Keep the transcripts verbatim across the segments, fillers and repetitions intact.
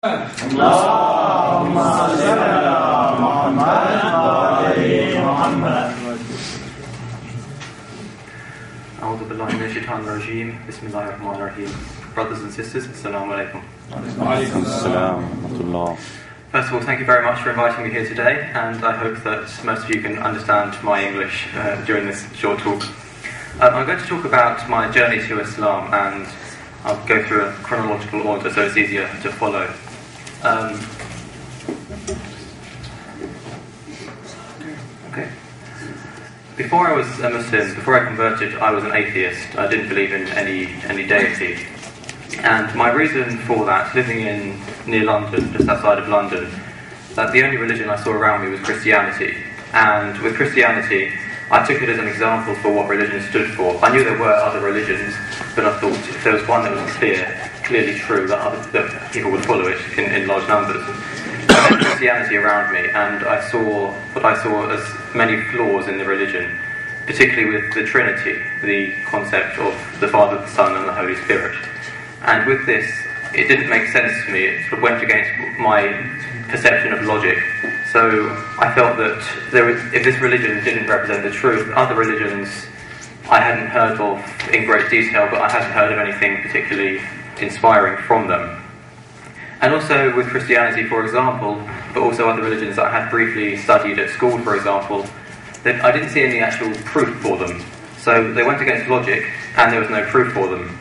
اللهم صل على محمد وآل محمد. أعوذ بالله من الشيطان الرجيم. بسم الله الرحمن الرحيم. Brothers and sisters, assalamu alaikum. First of all, thank you very much for inviting me here today, and I hope that most of you can understand my English uh, during this short talk. Um, I'm going to talk about my journey to Islam, and I'll go through a chronological order so it's easier to follow. Um, okay. Before I was a Muslim, before I converted, I was an atheist. I didn't believe in any any deity. And my reason for that, living in near London, just outside of London, that the only religion I saw around me was Christianity. And with Christianity, I took it as an example for what religion stood for. I knew there were other religions, but I thought if there was one that was clear, clearly true, that, other, that people would follow it in, in large numbers. I had Christianity around me, and I saw what I saw as many flaws in the religion, particularly with the Trinity, the concept of the Father, the Son, and the Holy Spirit. And with this, it didn't make sense to me. It sort of went against my perception of logic. So I felt that there was, if this religion didn't represent the truth, other religions I hadn't heard of in great detail, but I hadn't heard of anything particularly inspiring from them. And also with Christianity, for example, but also other religions that I had briefly studied at school, for example, that I didn't see any actual proof for them. So they went against logic, and there was no proof for them.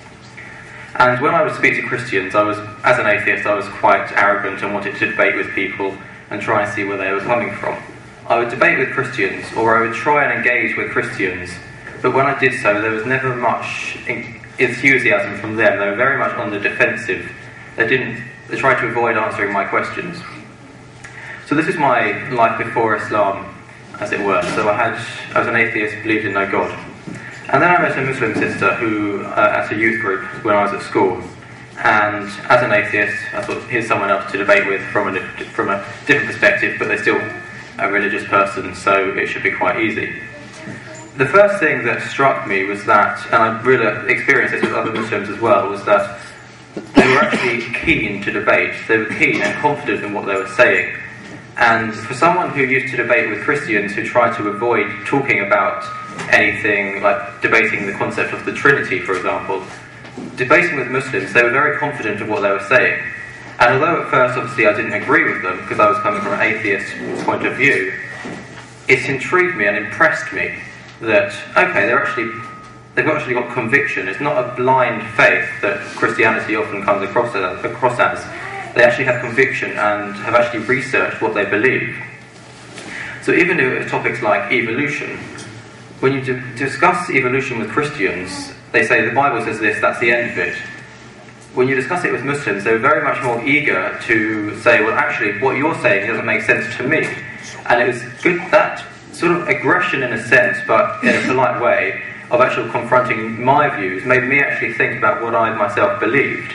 And when I would speak to Christians, I was, as an atheist, I was quite arrogant and wanted to debate with people and try and see where they were coming from. I would debate with Christians, or I would try and engage with Christians, but when I did so, there was never much enthusiasm from them. They were very much on the defensive. They didn't. They tried to avoid answering my questions. So this is my life before Islam, as it were. So I had, I was an atheist, believed in no God. And then I met a Muslim sister who, uh, at a youth group when I was at school. And as an atheist, I thought, here's someone else to debate with from a, from a different perspective, but they're still a religious person, so it should be quite easy. The first thing that struck me was that, and I really experienced this with other Muslims as well, was that they were actually keen to debate. They were keen and confident in what they were saying. And for someone who used to debate with Christians who tried to avoid talking about anything like debating the concept of the Trinity, for example, debating with Muslims, they were very confident of what they were saying. And although at first, obviously, I didn't agree with them because I was coming from an atheist point of view, it intrigued me and impressed me that, okay, they're actually, they've actually got conviction. It's not a blind faith that Christianity often comes across as. Across as. They actually have conviction and have actually researched what they believe. So even with topics like evolution, when you d- discuss evolution with Christians, they say the Bible says this, that's the end of it. When you discuss it with Muslims, they're very much more eager to say, well, actually, what you're saying doesn't make sense to me. And it was good, that sort of aggression in a sense, but in a polite way, of actually confronting my views, made me actually think about what I myself believed.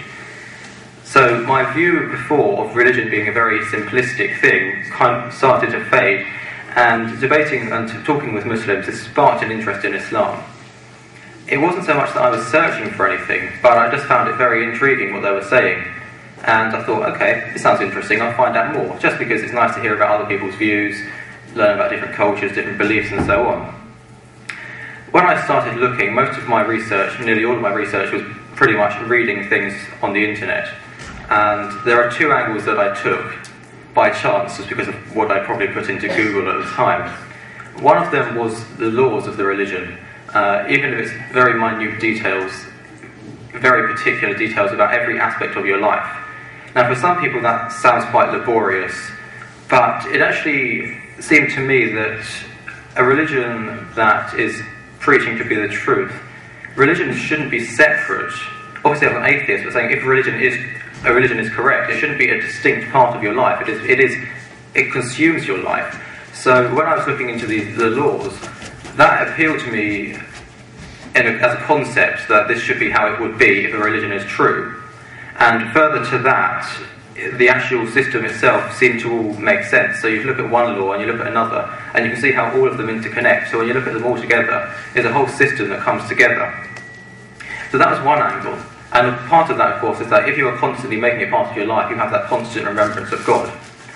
So my view before of religion being a very simplistic thing kind of started to fade, and debating and talking with Muslims has sparked an interest in Islam. It wasn't so much that I was searching for anything, but I just found it very intriguing what they were saying. And I thought, okay, this sounds interesting, I'll find out more, just because it's nice to hear about other people's views, learn about different cultures, different beliefs, and so on. When I started looking, most of my research, nearly all of my research, was pretty much reading things on the internet. And there are two angles that I took by chance, just because of what I probably put into Google at the time. One of them was the laws of the religion, uh, even if it's very minute details, very particular details about every aspect of your life. Now, for some people that sounds quite laborious, but it actually seemed to me that a religion that is preaching to be the truth, religion shouldn't be separate. Obviously, I'm an atheist, but saying if religion is a religion is correct, it shouldn't be a distinct part of your life. It is, it is, it consumes your life. So when I was looking into the, the laws, that appealed to me in a, as a concept that this should be how it would be if a religion is true. And further to that, the actual system itself seemed to all make sense. So you look at one law and you look at another, and you can see how all of them interconnect. So when you look at them all together, there's a whole system that comes together. So that was one angle. And part of that, of course, is that if you are constantly making it part of your life, you have that constant remembrance of God.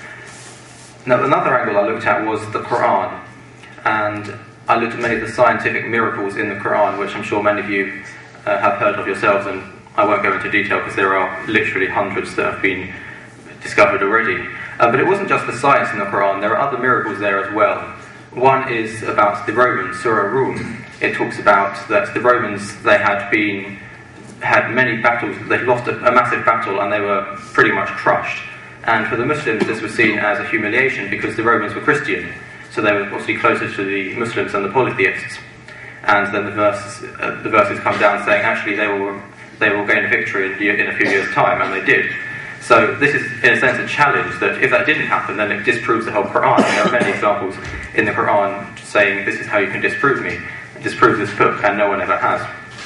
Now, another angle I looked at was the Quran, and I looked at many of the scientific miracles in the Quran, which I'm sure many of you uh, have heard of yourselves, and I won't go into detail because there are literally hundreds that have been discovered already. Uh, but it wasn't just the science in the Quran, there are other miracles there as well. One is about the Romans, Surah Rum. It talks about that the Romans, they had been, had many battles, they lost a, a massive battle and they were pretty much crushed. And for the Muslims this was seen as a humiliation because the Romans were Christian, so they were obviously closer to the Muslims than the polytheists. And then the, verse, uh, the verses come down saying actually they will, they will gain a victory in, in a few years' time, and they did. So this is, in a sense, a challenge that if that didn't happen, then it disproves the whole Quran. There are many examples in the Quran saying this is how you can disprove me, disprove this book, and no one ever has.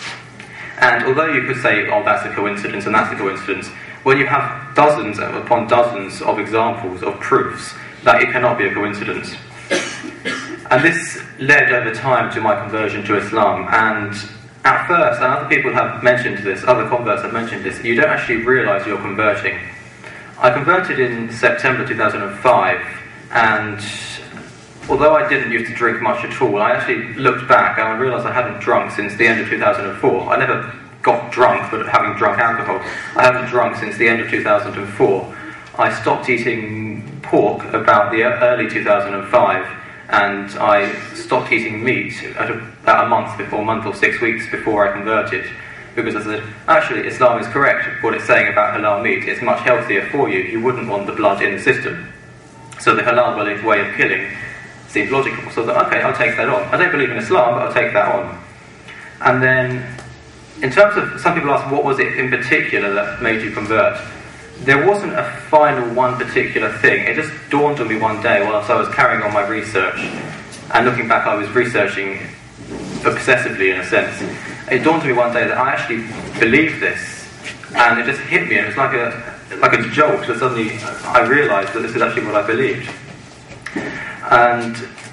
And although you could say, oh, that's a coincidence and that's a coincidence, when you have dozens upon dozens of examples of proofs that it cannot be a coincidence. And this led over time to my conversion to Islam. And at first, and other people have mentioned this, other converts have mentioned this, you don't actually realise you're converting. I converted in September two thousand five, and although I didn't used to drink much at all, I actually looked back and I realised I hadn't drunk since the end of two thousand four. I never got drunk, but having drunk alcohol, I haven't drunk since the end of two thousand four. I stopped eating pork about the early two thousand five, and I stopped eating meat at a, about a month before, a month or six weeks before I converted, because I said, actually, Islam is correct, what it's saying about halal meat. It's much healthier for you. You wouldn't want the blood in the system. So the halal way of killing seems logical. So I thought, okay, I'll take that on. I don't believe in Islam, but I'll take that on. And then, in terms of, some people ask, what was it in particular that made you convert? There wasn't a final one particular thing. It just dawned on me one day whilst I was carrying on my research, and looking back I was researching obsessively in a sense. It dawned on me one day that I actually believed this, and it just hit me, and it was like a, like a jolt that suddenly I realised that this is actually what I believed. And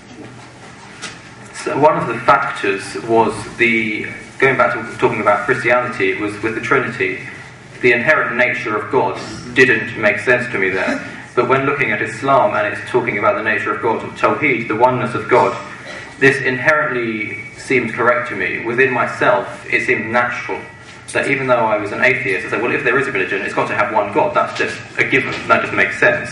so one of the factors was the, going back to talking about Christianity, was with the Trinity. The inherent nature of God didn't make sense to me there. But when looking at Islam and it's talking about the nature of God, Tawheed, the oneness of God, this inherently seemed correct to me. Within myself, it seemed natural that even though I was an atheist, I said, well, if there is a religion, it's got to have one God. That's just a given. That just makes sense.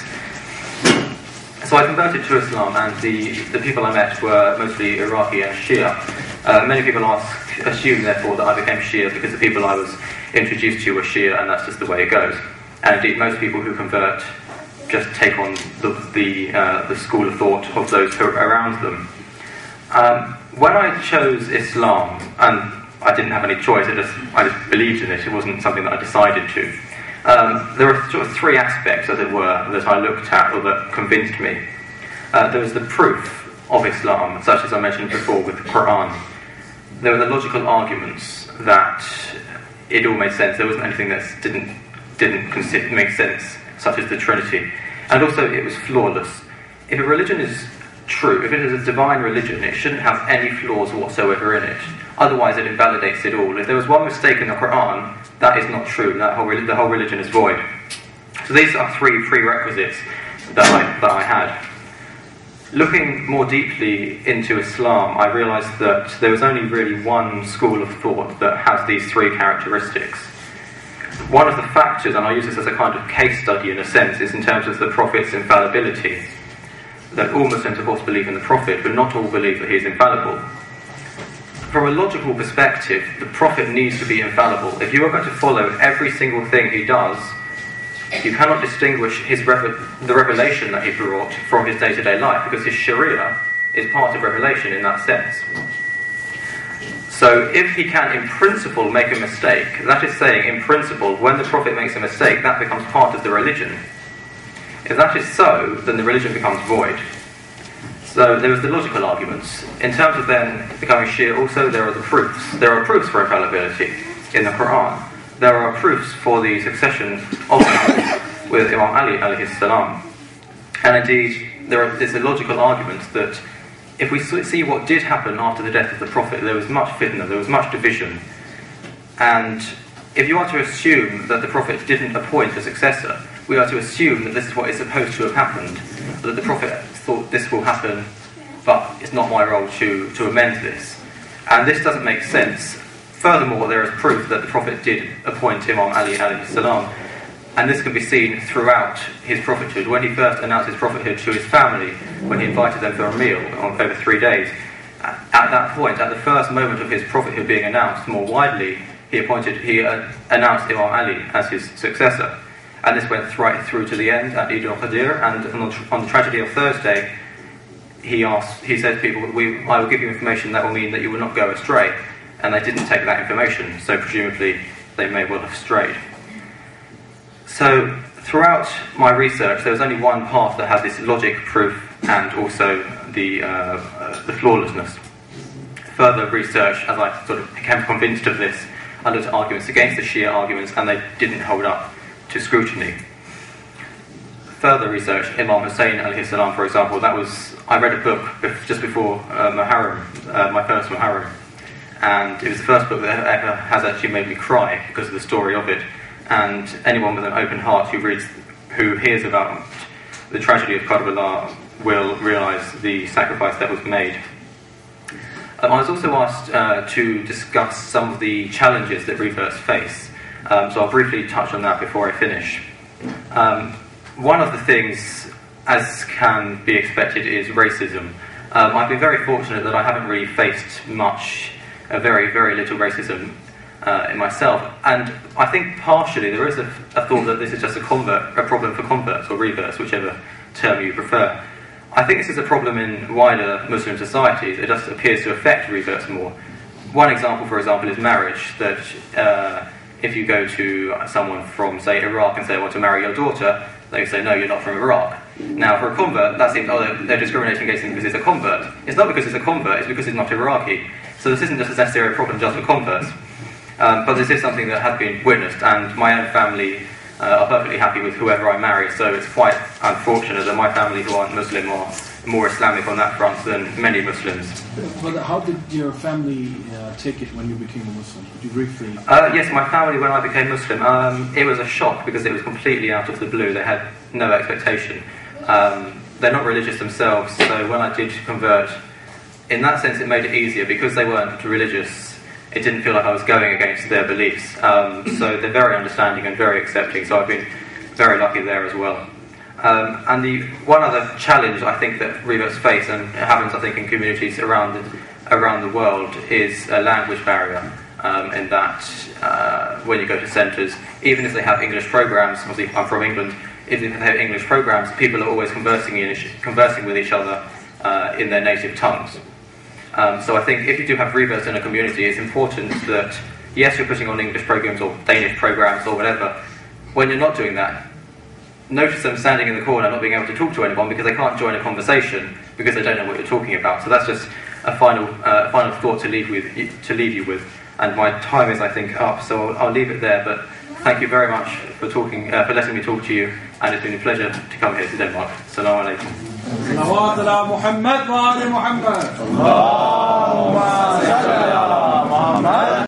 So I converted to Islam, and the, the people I met were mostly Iraqi and Shia. Uh, many people ask, assume, therefore, that I became Shia because the people I was introduced to were Shia, and that's just the way it goes. And indeed, most people who convert just take on the the, uh, the school of thought of those who are around them. Um, when I chose Islam, and I didn't have any choice, I just, I just believed in it, it wasn't something that I decided to. Um, there were sort of three aspects, as it were, that I looked at, or that convinced me. Uh, there was the proof of Islam, such as I mentioned before with the Quran. There were the logical arguments that it all made sense. There wasn't anything that didn't didn't consider, make sense, such as the Trinity. And also, it was flawless. If a religion is true, if it is a divine religion, it shouldn't have any flaws whatsoever in it. Otherwise, it invalidates it all. If there was one mistake in the Quran, that is not true. That whole the whole religion is void. So these are three prerequisites that I that I had. Looking more deeply into Islam, I realised that there was only really one school of thought that has these three characteristics. One of the factors, and I use this as a kind of case study in a sense, is in terms of the Prophet's infallibility. That all Muslims, of course, believe in the Prophet, but not all believe that he is infallible. From a logical perspective, the Prophet needs to be infallible. If you are going to follow every single thing he does, you cannot distinguish his revel the revelation that he brought from his day-to-day life, because his Sharia is part of revelation in that sense. So if he can, in principle, make a mistake, that is saying, in principle, when the Prophet makes a mistake, that becomes part of the religion. If that is so, then the religion becomes void. So there was the logical arguments. In terms of then becoming Shia, also there are the proofs. There are proofs for infallibility in the Quran. There are proofs for the succession of Imam with Imam Ali alayhi salam. And indeed, there are, there's a logical argument that if we see what did happen after the death of the Prophet, there was much fitna, there was much division. And if you are to assume that the Prophet didn't appoint a successor, we are to assume that this is what is supposed to have happened, that the Prophet thought this will happen, but it's not my role to, to amend this. And this doesn't make sense. Furthermore, there is proof that the Prophet did appoint Imam Ali alayhi salam, and this can be seen throughout his prophethood. When he first announced his prophethood to his family, when he invited them for a meal on over three days, at that point, at the first moment of his prophethood being announced more widely, he appointed, he uh, announced Imam Ali as his successor. And this went right through to the end at Eid al-Qadir, and on the, on the tragedy of Thursday, he asked, he said to people, we, I will give you information that will mean that you will not go astray. And they didn't take that information, so presumably they may well have strayed. So throughout my research, there was only one path that had this logic proof and also the, uh, uh, the flawlessness. Further research, as I sort of became convinced of this, I looked at arguments against the Shia arguments, and they didn't hold up to scrutiny. Further research, Imam Hussein alayhi salam, for example, that was, I read a book just before uh, Muharram, uh, my first Muharram, and it was the first book that ever has actually made me cry because of the story of it. And anyone with an open heart who reads, who hears about the tragedy of Karbala will realise the sacrifice that was made. Um, I was also asked uh, to discuss some of the challenges that reverts face, um, so I'll briefly touch on that before I finish. Um, one of the things, as can be expected, is racism. Um, I've been very fortunate that I haven't really faced much, uh, very, very little racism uh, in myself, and I think partially there is a, a thought that this is just a convert, a problem for converts or reverts, whichever term you prefer. I think this is a problem in wider Muslim societies. It just appears to affect reverts more. One example, for example, is marriage, that uh, if you go to someone from, say, Iraq and say, I want to marry your daughter, they say, no, you're not from Iraq. Now, for a convert, that seems, oh, they're, they're discriminating against him because he's a convert. It's not because he's a convert, it's because he's not Iraqi. So this isn't just necessarily a problem just for converts. Um, but this is something that has been witnessed, and my own family Uh, are perfectly happy with whoever I marry, so it's quite unfortunate that my family who aren't Muslim are more Islamic on that front than many Muslims. But how did your family uh, take it when you became a Muslim? Could you briefly... Uh, yes, my family, when I became Muslim, um, it was a shock because it was completely out of the blue. They had no expectation. Um, they're not religious themselves, so when I did convert, in that sense it made it easier because they weren't religious. It didn't feel like I was going against their beliefs. Um, so they're very understanding and very accepting, so I've been very lucky there as well. Um, and the one other challenge I think that reverts face, and it happens I think in communities around the, around the world, is a language barrier, um, in that uh, when you go to centres, even if they have English programmes, obviously I'm from England, even if they have English programmes, people are always conversing, in, conversing with each other uh, in their native tongues. Um, so I think if you do have reverts in a community, it's important that, yes, you're putting on English programs or Danish programs or whatever. When you're not doing that, notice them standing in the corner not being able to talk to anyone because they can't join a conversation because they don't know what you're talking about. So that's just a final uh, final thought to leave with to leave you with. And my time is, I think, up, so I'll, I'll leave it there. But thank you very much for talking, uh, for letting me talk to you, and it's been a pleasure to come here to Denmark. Assalamu alaikum. صلوات على محمد وآل محمد. اللهم صل على محمد.